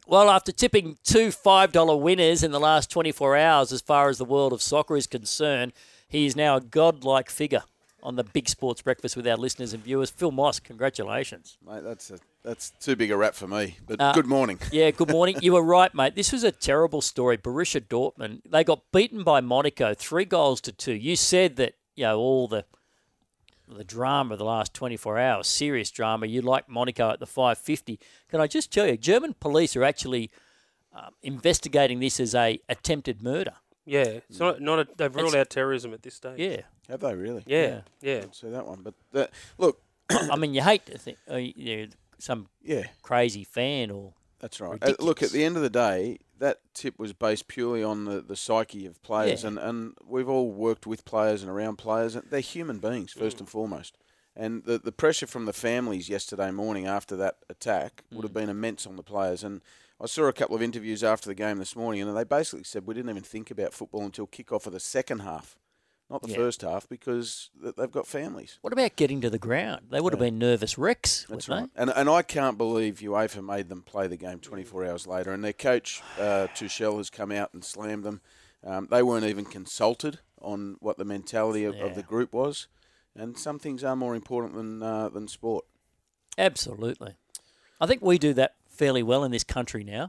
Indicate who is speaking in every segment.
Speaker 1: Well, after tipping two $5 winners in the last 24 hours as far as the world of soccer is concerned, he is now a godlike figure on the Big Sports Breakfast with our listeners and viewers. Phil Moss, congratulations.
Speaker 2: Mate, that's too big a rap for me, but good morning.
Speaker 1: Yeah, good morning. You were right, mate. This was a terrible story. Borussia Dortmund, they got beaten by Monaco 3-2. You said that, all the drama of the last 24 hours, serious drama, you like Monaco at the 550. Can I just tell you, German police are actually investigating this as a attempted murder.
Speaker 3: Yeah, it's they've ruled out terrorism at this stage.
Speaker 1: Yeah.
Speaker 2: Have they really?
Speaker 3: Yeah.
Speaker 2: I'd say that one. But look,
Speaker 1: I mean, you hate to think some crazy fan or.
Speaker 2: That's right. Look, at the end of the day, that tip was based purely on the psyche of players, and we've all worked with players and around players. And they're human beings, first and foremost. And the pressure from the families yesterday morning after that attack would have been immense on the players. And I saw a couple of interviews after the game this morning, and they basically said we didn't even think about football until kick-off of the second half, not the first half, because they've got families.
Speaker 1: What about getting to the ground? They would have been nervous wrecks,
Speaker 2: That's
Speaker 1: wouldn't
Speaker 2: right. And I can't believe UEFA made them play the game 24 hours later. And their coach, Tuchel, has come out and slammed them. They weren't even consulted on what the mentality of the group was. And some things are more important than sport.
Speaker 1: Absolutely. I think we do that fairly well in this country now.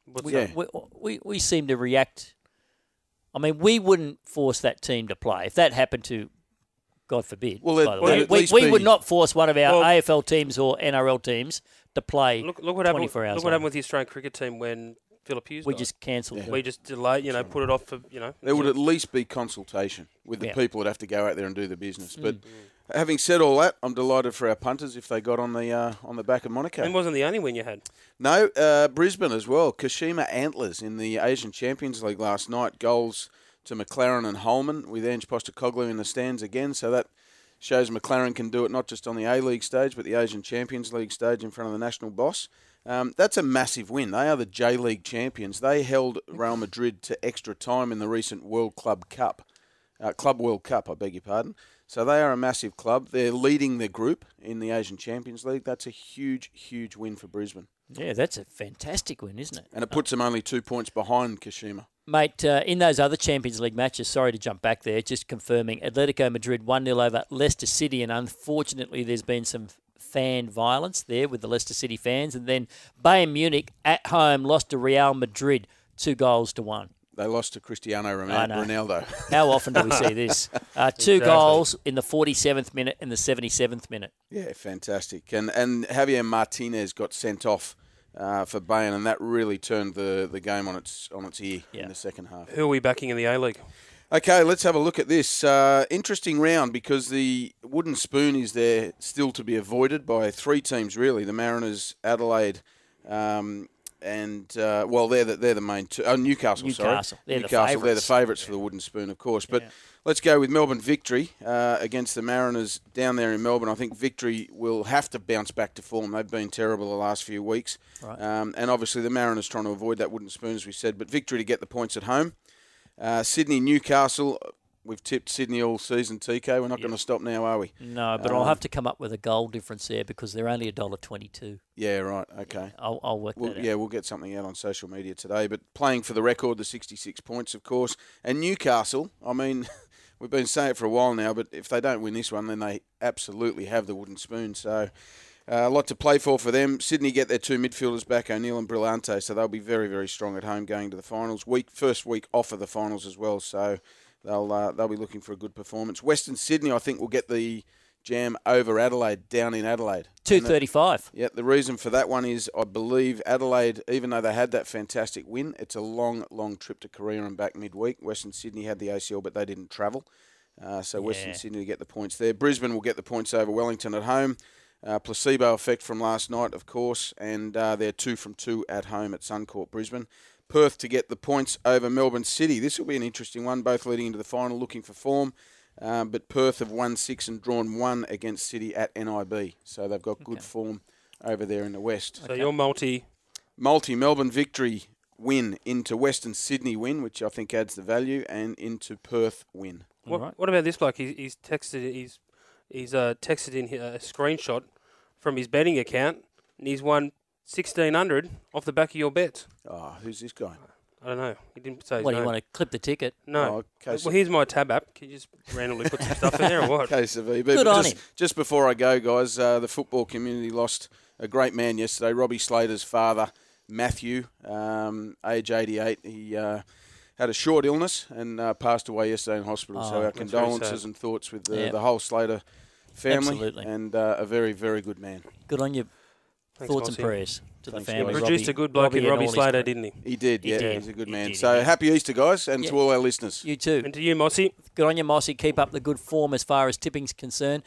Speaker 1: We seem to react. I mean, we wouldn't force that team to play. If that happened to, God forbid, by the way, we would not force one of our AFL teams or NRL teams to play 24 hours
Speaker 3: Look what happened with the Australian cricket team when Philip Hughes died.
Speaker 1: Just cancelled it.
Speaker 3: We just delayed, put it off for,
Speaker 2: There would at least be consultation with the people that have to go out there and do the business. But having said all that, I'm delighted for our punters if they got on the back of Monaco.
Speaker 3: And wasn't the only win you had.
Speaker 2: No, Brisbane as well. Kashima Antlers in the Asian Champions League last night. Goals to McLaren and Holman with Ange Postecoglou in the stands again. So that shows McLaren can do it not just on the A-League stage, but the Asian Champions League stage in front of the national boss. That's a massive win. They are the J-League champions. They held Real Madrid to extra time in the recent World Club World Cup, I beg your pardon. So they are a massive club. They're leading the group in the Asian Champions League. That's a huge, huge win for Brisbane.
Speaker 1: Yeah, that's a fantastic win, isn't it?
Speaker 2: And it puts them only 2 points behind Kashima.
Speaker 1: Mate, in those other Champions League matches, sorry to jump back there, just confirming, Atletico Madrid 1-0 over Leicester City, and unfortunately there's been some fan violence there with the Leicester City fans, and then Bayern Munich at home lost to Real Madrid 2-1.
Speaker 2: They lost to Cristiano Ronaldo.
Speaker 1: How often do we see this? Two goals in the 47th minute and the 77th minute.
Speaker 2: Yeah, fantastic. And Javier Martinez got sent off for Bayern, and that really turned the game on its ear in the second half.
Speaker 3: Who are we backing in the A-League?
Speaker 2: Okay, let's have a look at this. Interesting round because the wooden spoon is there still to be avoided by three teams, really. The Mariners, Adelaide, and they're the main two. Newcastle. They're the favourites for the wooden spoon, of course. But let's go with Melbourne Victory against the Mariners down there in Melbourne. I think Victory will have to bounce back to form. They've been terrible the last few weeks.
Speaker 1: Right.
Speaker 2: And obviously the Mariners trying to avoid that wooden spoon, as we said. But Victory to get the points at home. Sydney, Newcastle. We've tipped Sydney all season, TK. We're not going to stop now, are we?
Speaker 1: No, but I'll have to come up with a goal difference there because they're only $1.22.
Speaker 2: Yeah, right. Okay.
Speaker 1: I'll work that out.
Speaker 2: Yeah, we'll get something out on social media today. But playing for the record, the 66 points, of course. And Newcastle, I mean, we've been saying it for a while now, but if they don't win this one, then they absolutely have the wooden spoon. So a lot to play for them. Sydney get their two midfielders back, O'Neill and Brillante, so they'll be very, very strong at home going to the finals. First week off of the finals as well, so they'll be looking for a good performance. Western Sydney, I think, will get the jam over Adelaide down in Adelaide.
Speaker 1: 235.
Speaker 2: Yeah, the reason for that one is I believe Adelaide, even though they had that fantastic win, it's a long, long trip to Korea and back midweek. Western Sydney had the ACL, but they didn't travel. Western Sydney to get the points there. Brisbane will get the points over Wellington at home. Placebo effect from last night, of course, and they're 2 from 2 at home at Suncorp Brisbane. Perth to get the points over Melbourne City. This will be an interesting one, both leading into the final, looking for form. But Perth have won 6 and drawn 1 against City at NIB. So they've got good form over there in the West.
Speaker 3: So your multi
Speaker 2: Melbourne Victory win into Western Sydney win, which I think adds the value, and into Perth win.
Speaker 3: What about this bloke? He's texted in a screenshot from his betting account, and he's won 1,600 off the back of your bet.
Speaker 2: Oh, who's this guy?
Speaker 3: I don't know. He didn't say his
Speaker 1: Well,
Speaker 3: name.
Speaker 1: you want to clip the ticket?
Speaker 3: No.
Speaker 2: Oh,
Speaker 3: Well, here's my tab app. Can you just randomly put some stuff in there or what?
Speaker 2: Case of EB.
Speaker 1: Good on him.
Speaker 2: Just before I go, guys, the football community lost a great man yesterday. Robbie Slater's father, Matthew, age 88. He had a short illness and passed away yesterday in hospital. So our condolences and thoughts with the whole Slater family.
Speaker 1: Absolutely.
Speaker 2: And a very, very good man.
Speaker 1: Good on you.
Speaker 3: Thanks,
Speaker 1: Thoughts
Speaker 3: Mossy.
Speaker 1: and prayers to
Speaker 2: Thanks,
Speaker 1: the family.
Speaker 2: guys.
Speaker 3: Produced a good bloke in Robbie Slater, didn't he?
Speaker 2: He did, yeah.
Speaker 1: did.
Speaker 2: He's a good
Speaker 1: He
Speaker 2: man.
Speaker 1: did,
Speaker 2: So
Speaker 1: he did.
Speaker 2: happy Easter, guys, and to all our listeners.
Speaker 1: You too.
Speaker 3: And to you, Mossy.
Speaker 1: Good on you, Mossy. Keep up the good form as far as tipping's concerned.